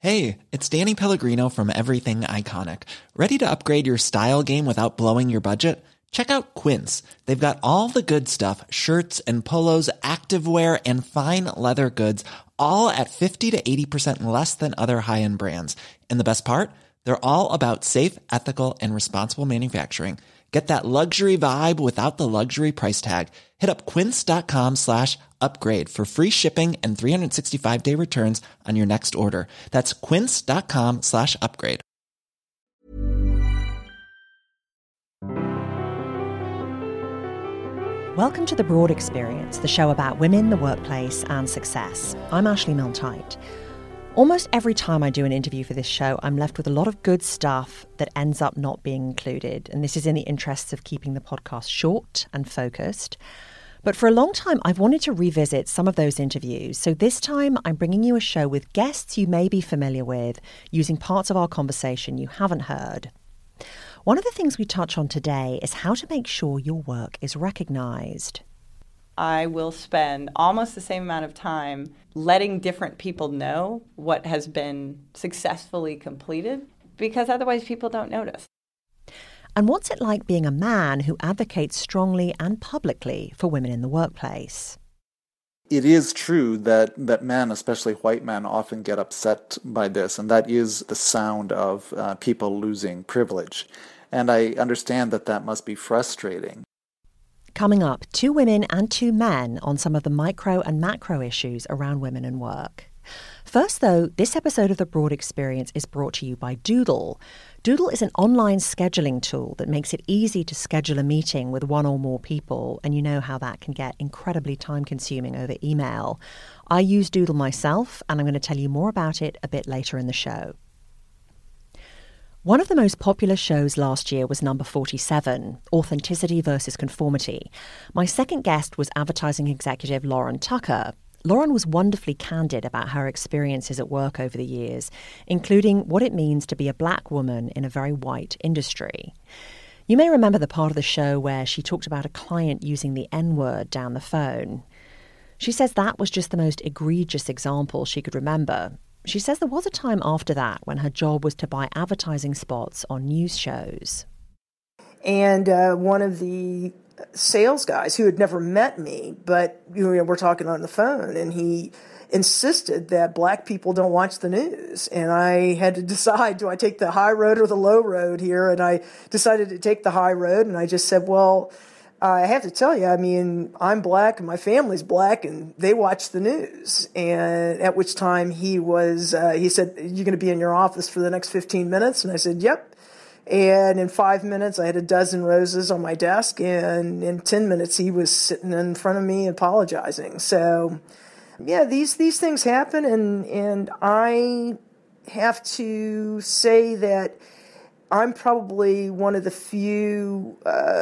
Hey, it's Danny Pellegrino from Everything Iconic. Ready to upgrade your style game without blowing your budget? Check out Quince. They've got all the good stuff, shirts and polos, activewear, and fine leather goods, all at 50 to 80% less than other high-end brands. And the best part? They're all about safe, ethical, and responsible manufacturing. Get that luxury vibe without the luxury price tag. Hit up quince.com/upgrade for free shipping and 365-day returns on your next order. That's quince.com/upgrade. Welcome to The Broad Experience, the show about women, the workplace, and success. I'm Ashley Milne-Tyte. Almost every time I do an interview for this show, I'm left with a lot of good stuff that ends up not being included. And this is in the interests of keeping the podcast short and focused. But for a long time, I've wanted to revisit some of those interviews. So this time, I'm bringing you a show with guests you may be familiar with, using parts of our conversation you haven't heard. One of the things we touch on today is how to make sure your work is recognised. I will spend almost the same amount of time letting different people know what has been successfully completed, because otherwise people don't notice. And what's it like being a man who advocates strongly and publicly for women in the workplace? It is true that men, especially white men, often get upset by this, and that is the sound of people losing privilege. And I understand that must be frustrating. Coming up, 2 women and 2 men on some of the micro and macro issues around women and work. First, though, this episode of The Broad Experience is brought to you by Doodle. Doodle is an online scheduling tool that makes it easy to schedule a meeting with one or more people, and you know how that can get incredibly time-consuming over email. I use Doodle myself, and I'm going to tell you more about it a bit later in the show. One of the most popular shows last year was number 47, Authenticity versus Conformity. My second guest was advertising executive Lauren Tucker. Lauren was wonderfully candid about her experiences at work over the years, including what it means to be a black woman in a very white industry. You may remember the part of the show where she talked about a client using the N-word down the phone. She says that was just the most egregious example she could remember. She says there was a time after that when her job was to buy advertising spots on news shows. And one of the sales guys who had never met me, but we're talking on the phone, and he insisted that black people don't watch the news. And I had to decide, do I take the high road or the low road here? And I decided to take the high road, and I just said, well, I have to tell you, I mean, I'm black and my family's black and they watch the news. And at which time he said, you're going to be in your office for the next 15 minutes? And I said, yep. And in 5 minutes, I had a dozen roses on my desk. And in 10 minutes, he was sitting in front of me apologizing. So, yeah, these things happen. And I have to say that I'm probably one of the few,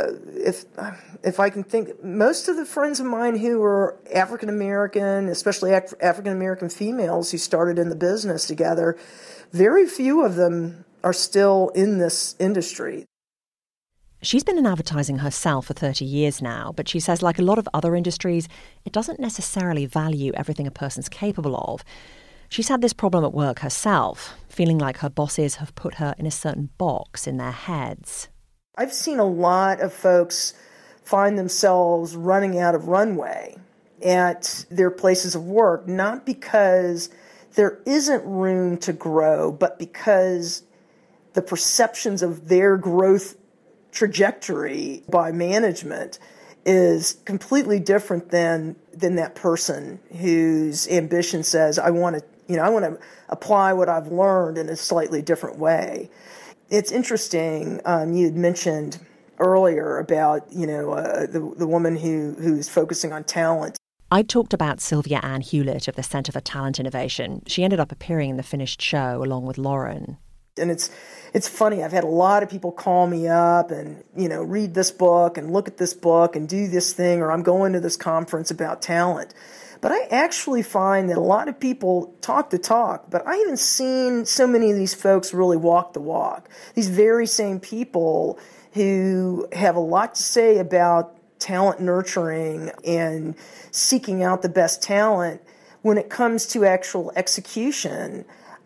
if I can think, most of the friends of mine who are African American, especially African American females who started in the business together, very few of them are still in this industry. She's been in advertising herself for 30 years now, but she says, like a lot of other industries, it doesn't necessarily value everything a person's capable of. She's had this problem at work herself, feeling like her bosses have put her in a certain box in their heads. I've seen a lot of folks find themselves running out of runway at their places of work, not because there isn't room to grow, but because the perceptions of their growth trajectory by management is completely different than that person whose ambition says, I want to apply what I've learned in a slightly different way. It's interesting. You had mentioned earlier about the woman who's focusing on talent. I talked about Sylvia Ann Hewlett of the Centre for Talent Innovation. She ended up appearing in the finished show along with Lauren. And it's funny. I've had a lot of people call me up and, read this book and look at this book and do this thing, or I'm going to this conference about talent. But I actually find that a lot of people talk the talk, but I haven't seen so many of these folks really walk the walk. These very same people who have a lot to say about talent nurturing and seeking out the best talent, when it comes to actual execution,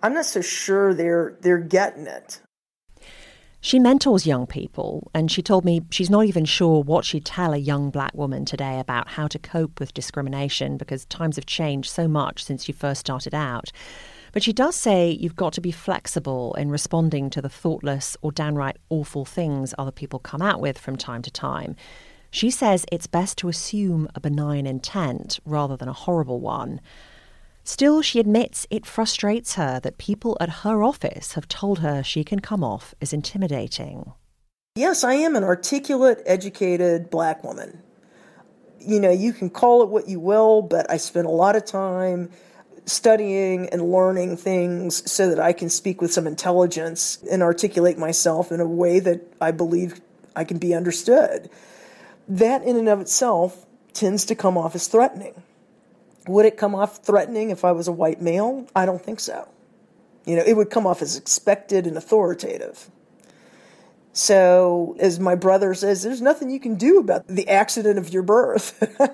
I'm not so sure they're getting it. She mentors young people, and she told me she's not even sure what she'd tell a young black woman today about how to cope with discrimination because times have changed so much since she first started out. But she does say you've got to be flexible in responding to the thoughtless or downright awful things other people come out with from time to time. She says it's best to assume a benign intent rather than a horrible one. Still, she admits it frustrates her that people at her office have told her she can come off as intimidating. Yes, I am an articulate, educated black woman. You know, you can call it what you will, but I spend a lot of time studying and learning things so that I can speak with some intelligence and articulate myself in a way that I believe I can be understood. That in and of itself tends to come off as threatening. Would it come off threatening if I was a white male? I don't think so. You know, it would come off as expected and authoritative. So, as my brother says, there's nothing you can do about the accident of your birth.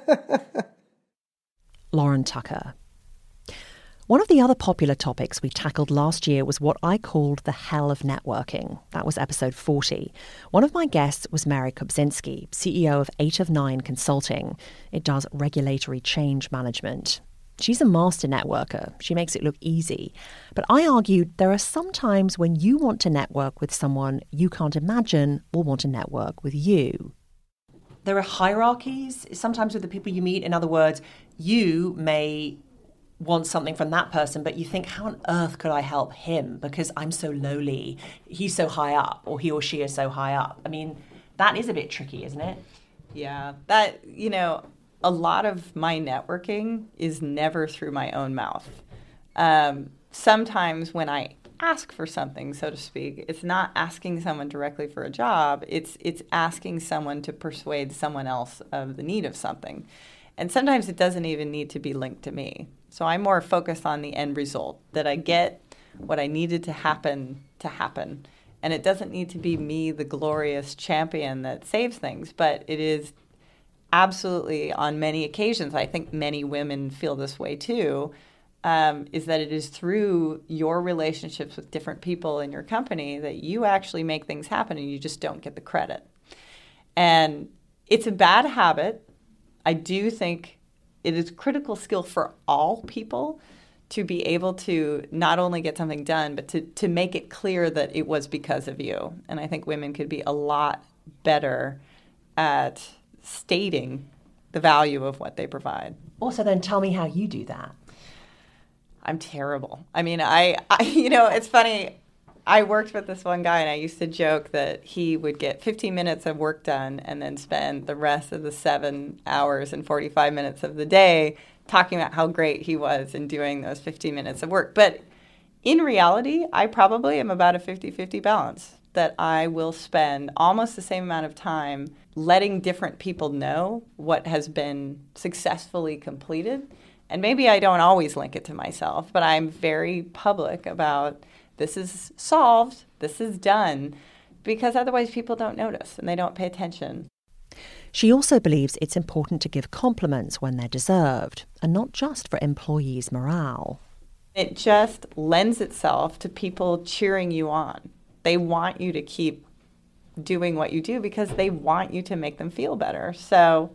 Lauren Tucker. One of the other popular topics we tackled last year was what I called the hell of networking. That was episode 40. One of my guests was Mary Kobzinski, CEO of 8 of 9 Consulting. It does regulatory change management. She's a master networker. She makes it look easy. But I argued there are some times when you want to network with someone you can't imagine will want to network with you. There are hierarchies sometimes with the people you meet. In other words, you may want something from that person, but you think, how on earth could I help him? Because I'm so lowly. He's so high up, or he or she is so high up. I mean, that is a bit tricky, isn't it? Yeah, that, you know, a lot of my networking is never through my own mouth. Sometimes when I ask for something, so to speak, it's not asking someone directly for a job. It's asking someone to persuade someone else of the need of something. And sometimes it doesn't even need to be linked to me. So I'm more focused on the end result, that I get what I needed to happen. And it doesn't need to be me, the glorious champion that saves things, but it is absolutely on many occasions, I think many women feel this way too, is that it is through your relationships with different people in your company that you actually make things happen and you just don't get the credit. And it's a bad habit. I do think it is a critical skill for all people to be able to not only get something done, but to make it clear that it was because of you. And I think women could be a lot better at stating the value of what they provide. Also, then tell me how you do that. I'm terrible. I mean, I you know, it's funny. I worked with this one guy, and I used to joke that he would get 15 minutes of work done and then spend the rest of the 7 hours and 45 minutes of the day talking about how great he was in doing those 15 minutes of work. But in reality, I probably am about a 50-50 balance, that I will spend almost the same amount of time letting different people know what has been successfully completed. And maybe I don't always link it to myself, but I'm very public about this is solved, this is done, because otherwise people don't notice and they don't pay attention. She also believes it's important to give compliments when they're deserved, and not just for employees' morale. It just lends itself to people cheering you on. They want you to keep doing what you do because they want you to make them feel better. So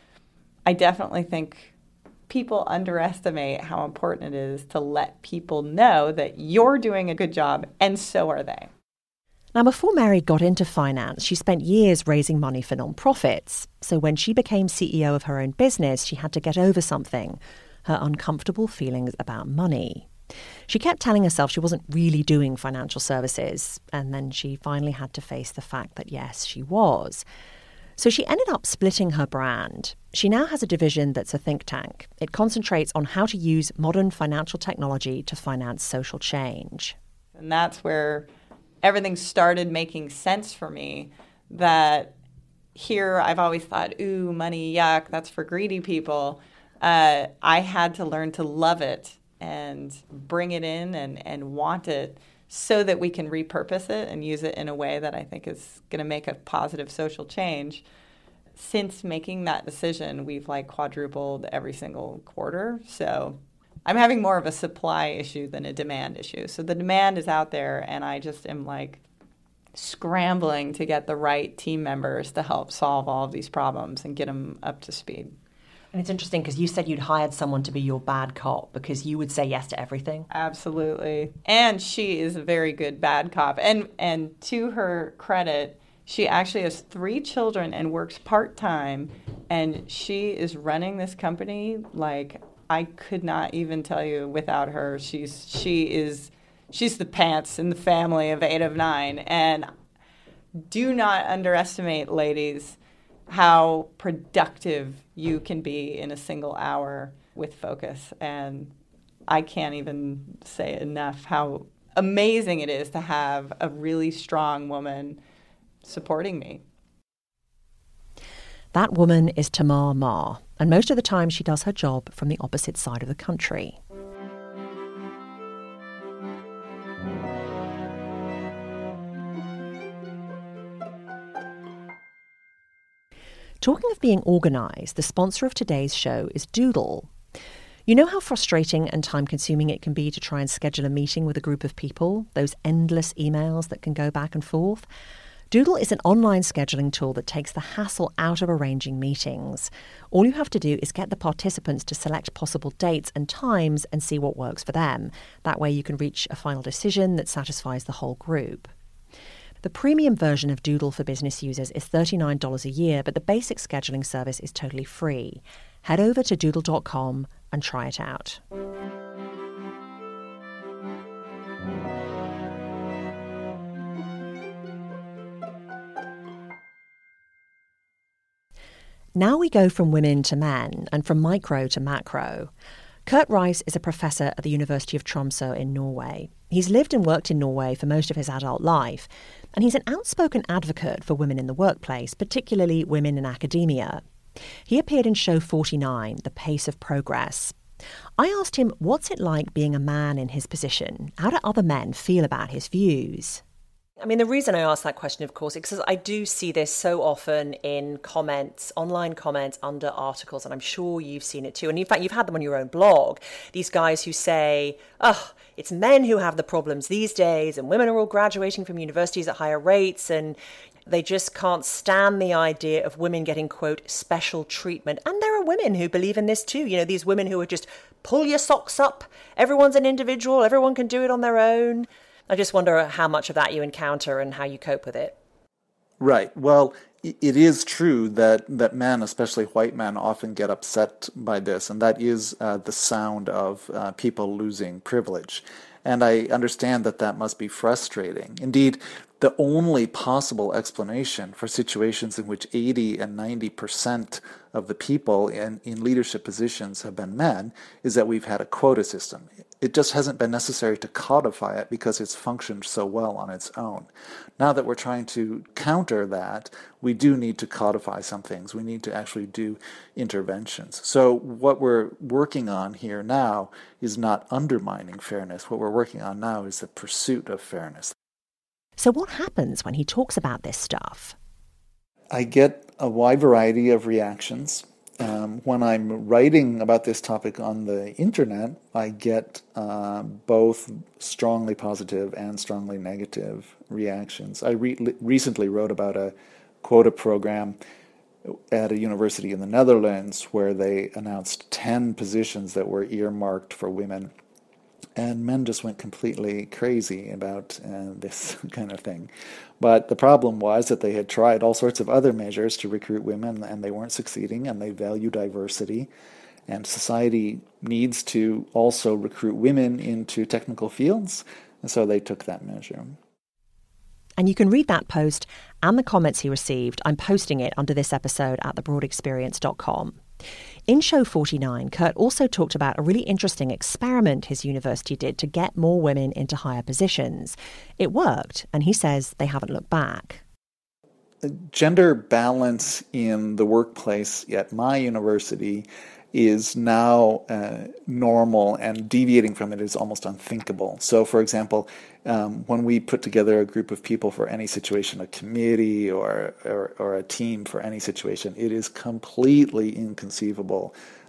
I definitely think people underestimate how important it is to let people know that you're doing a good job, and so are they. Now, before Mary got into finance, she spent years raising money for nonprofits. So when she became CEO of her own business, she had to get over something, her uncomfortable feelings about money. She kept telling herself she wasn't really doing financial services, and then she finally had to face the fact that, yes, she was. So she ended up splitting her brand. She now has a division that's a think tank. It concentrates on how to use modern financial technology to finance social change. And that's where everything started making sense for me, that here I've always thought, ooh, money, yuck, that's for greedy people. I had to learn to love it and bring it in and want it so that we can repurpose it and use it in a way that I think is going to make a positive social change. Since making that decision, we've quadrupled every single quarter. So I'm having more of a supply issue than a demand issue. So the demand is out there, and I just am like scrambling to get the right team members to help solve all of these problems and get them up to speed. And it's interesting because you said you'd hired someone to be your bad cop because you would say yes to everything. Absolutely. And she is a very good bad cop. And to her credit, she actually has 3 children and works part-time. And she is running this company like I could not even tell you without her. She's the pants in the family of 8 of 9. And do not underestimate, ladies, how productive you can be in a single hour with focus. And I can't even say enough how amazing it is to have a really strong woman supporting me. That woman is Tamar Ma, and most of the time she does her job from the opposite side of the country. Talking of being organised, the sponsor of today's show is Doodle. You know how frustrating and time-consuming it can be to try and schedule a meeting with a group of people, those endless emails that can go back and forth? Doodle is an online scheduling tool that takes the hassle out of arranging meetings. All you have to do is get the participants to select possible dates and times and see what works for them. That way you can reach a final decision that satisfies the whole group. The premium version of Doodle for business users is $39 a year, but the basic scheduling service is totally free. Head over to doodle.com and try it out. Now we go from women to men and from micro to macro. Kurt Rice is a professor at the University of Tromsø in Norway. He's lived and worked in Norway for most of his adult life, and he's an outspoken advocate for women in the workplace, particularly women in academia. He appeared in show 49, The Pace of Progress. I asked him what's it like being a man in his position? How do other men feel about his views? I mean, the reason I ask that question, of course, is because I do see this so often in comments, online comments under articles, and I'm sure you've seen it too. And in fact, you've had them on your own blog. These guys who say, it's men who have the problems these days, and women are all graduating from universities at higher rates, and they just can't stand the idea of women getting, quote, special treatment. And there are women who believe in this too. You know, these women who are just pull your socks up. Everyone's an individual. Everyone can do it on their own. I just wonder how much of that you encounter and how you cope with it. Right. Well, it is true that men, especially white men, often get upset by this, and that is the sound of people losing privilege. And I understand that must be frustrating. Indeed, the only possible explanation for situations in which 80 and 90% of the people in leadership positions have been men is that we've had a quota system. It just hasn't been necessary to codify it because it's functioned so well on its own. Now that we're trying to counter that, we do need to codify some things. We need to actually do interventions. So what we're working on here now is not undermining fairness. What we're working on now is the pursuit of fairness. So what happens when he talks about this stuff? I get a wide variety of reactions. When I'm writing about this topic on the internet, I get both strongly positive and strongly negative reactions. I recently wrote about a quota program at a university in the Netherlands where they announced 10 positions that were earmarked for women. And men just went completely crazy about this kind of thing. But the problem was that they had tried all sorts of other measures to recruit women, and they weren't succeeding, and they value diversity. And society needs to also recruit women into technical fields, and so they took that measure. And you can read that post and the comments he received. I'm posting it under this episode at thebroadexperience.com. In show 49, Kurt also talked about a really interesting experiment his university did to get more women into higher positions. It worked, and he says they haven't looked back. Gender balance in the workplace at my university is now normal, and deviating from it is almost unthinkable. So, for example, when we put together a group of people for any situation, a committee or a team for any situation, it is completely inconceivable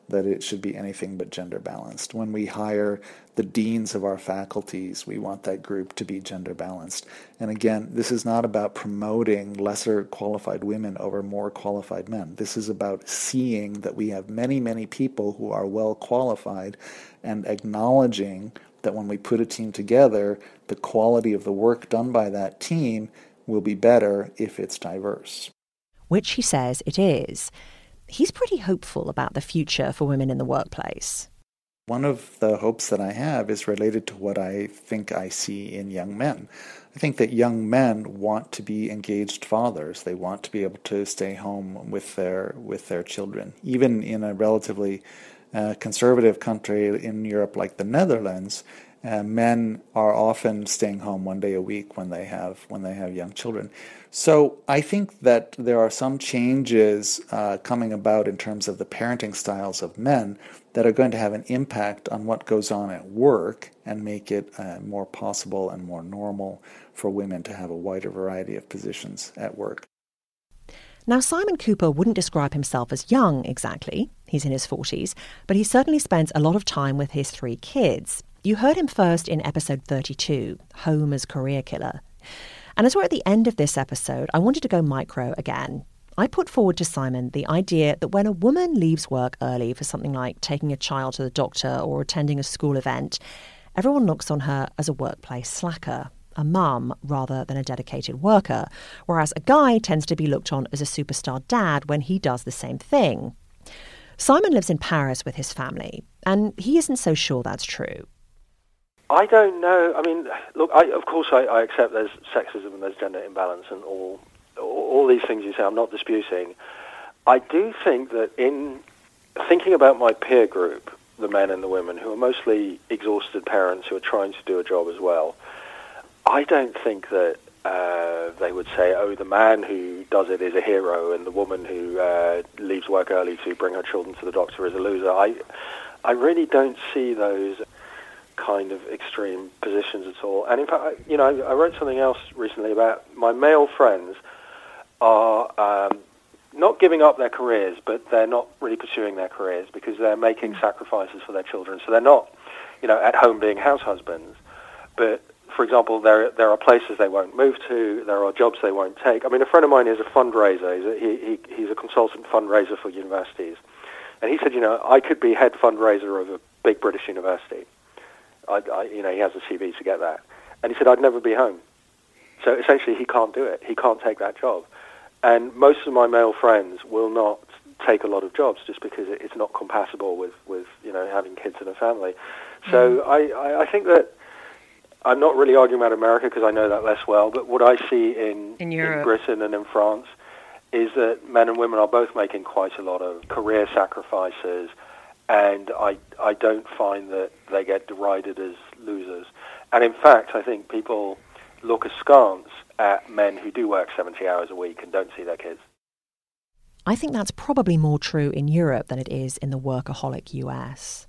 that it should be anything but gender balanced. When we hire the deans of our faculties, we want that group to be gender balanced. And again, this is not about promoting lesser qualified women over more qualified men. This is about seeing that we have many, many people who are well qualified and acknowledging that when we put a team together, the quality of the work done by that team will be better if it's diverse. Which he says it is. He's pretty hopeful about the future for women in the workplace. One of the hopes that I have is related to what I think I see in young men. I think that young men want to be engaged fathers. They want to be able to stay home with their children. Even in a relatively conservative country in Europe like the Netherlands, men are often staying home one day a week when they have young children. So I think that there are some changes coming about in terms of the parenting styles of men that are going to have an impact on what goes on at work and make it more possible and more normal for women to have a wider variety of positions at work. Now, Simon Kuper wouldn't describe himself as young exactly. He's in his 40s, but he certainly spends a lot of time with his 3 kids. You heard him first in episode 32, Home as Career Killer. And as we're at the end of this episode, I wanted to go micro again. I put forward to Simon the idea that when a woman leaves work early for something like taking a child to the doctor or attending a school event, everyone looks on her as a workplace slacker, a mum rather than a dedicated worker, whereas a guy tends to be looked on as a superstar dad when he does the same thing. Simon lives in Paris with his family, and he isn't so sure that's true. I don't know. I mean, look, of course I accept there's sexism and there's gender imbalance and all these things you say, I'm not disputing. I do think that in thinking about my peer group, the men and the women, who are mostly exhausted parents who are trying to do a job as well, I don't think that they would say, oh, the man who does it is a hero and the woman who leaves work early to bring her children to the doctor is a loser. I really don't see those kind of extreme positions at all. And in fact, I wrote something else recently about my male friends are not giving up their careers, but they're not really pursuing their careers because they're making sacrifices for their children. So they're not, at home being house husbands. But, for example, there are places they won't move to, there are jobs they won't take. I mean, a friend of mine is a fundraiser. He's a consultant fundraiser for universities. And he said, I could be head fundraiser of a big British university. He has a CV to get that. And he said, I'd never be home. So essentially, he can't do it. He can't take that job. And most of my male friends will not take a lot of jobs just because it's not compatible with having kids and a family. So I think that I'm not really arguing about America because I know that less well, but what I see in Britain and in France is that men and women are both making quite a lot of career sacrifices, and I don't find that they get derided as losers. And in fact, I think people look askance at men who do work 70 hours a week and don't see their kids. I think that's probably more true in Europe than it is in the workaholic US.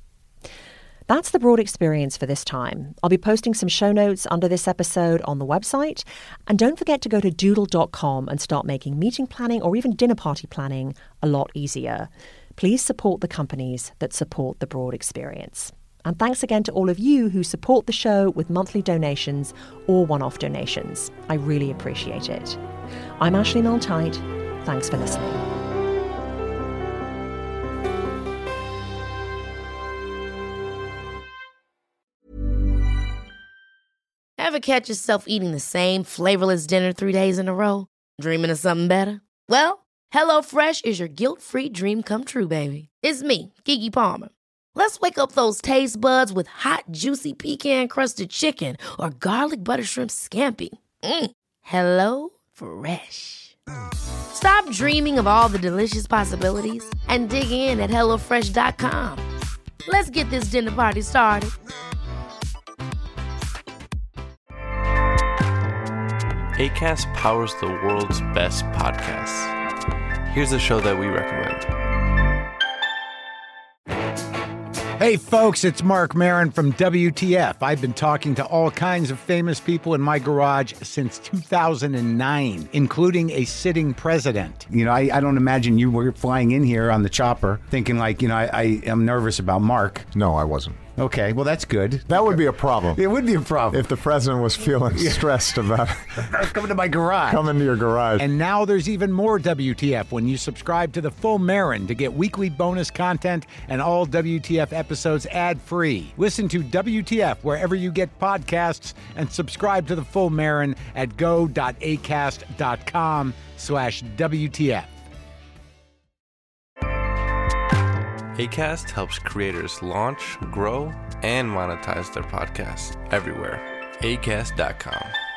That's the Broad Experience for this time. I'll be posting some show notes under this episode on the website. And don't forget to go to doodle.com and start making meeting planning or even dinner party planning a lot easier. Please support the companies that support the Broad Experience. And thanks again to all of you who support the show with monthly donations or one-off donations. I really appreciate it. I'm Ashley Milne-Tyte. Thanks for listening. Ever catch yourself eating the same flavorless dinner 3 days in a row? Dreaming of something better? Well, HelloFresh is your guilt-free dream come true, baby. It's me, Keke Palmer. Let's wake up those taste buds with hot, juicy pecan-crusted chicken or garlic butter shrimp scampi. Hello Fresh. Stop dreaming of all the delicious possibilities and dig in at HelloFresh.com. Let's get this dinner party started. Acast powers the world's best podcasts. Here's a show that we recommend. Hey folks, it's Mark Maron from WTF. I've been talking to all kinds of famous people in my garage since 2009, including a sitting president. You know, I don't imagine you were flying in here on the chopper thinking like, you know, I am nervous about Mark. No, I wasn't. Okay, well, that's good. That would be a problem. It would be a problem. If the president was feeling stressed about coming to my garage. Come into your garage. And now there's even more WTF when you subscribe to The Full Marin to get weekly bonus content and all WTF episodes ad-free. Listen to WTF wherever you get podcasts and subscribe to The Full Marin at go.acast.com/WTF. Acast helps creators launch, grow, and monetize their podcasts everywhere. Acast.com.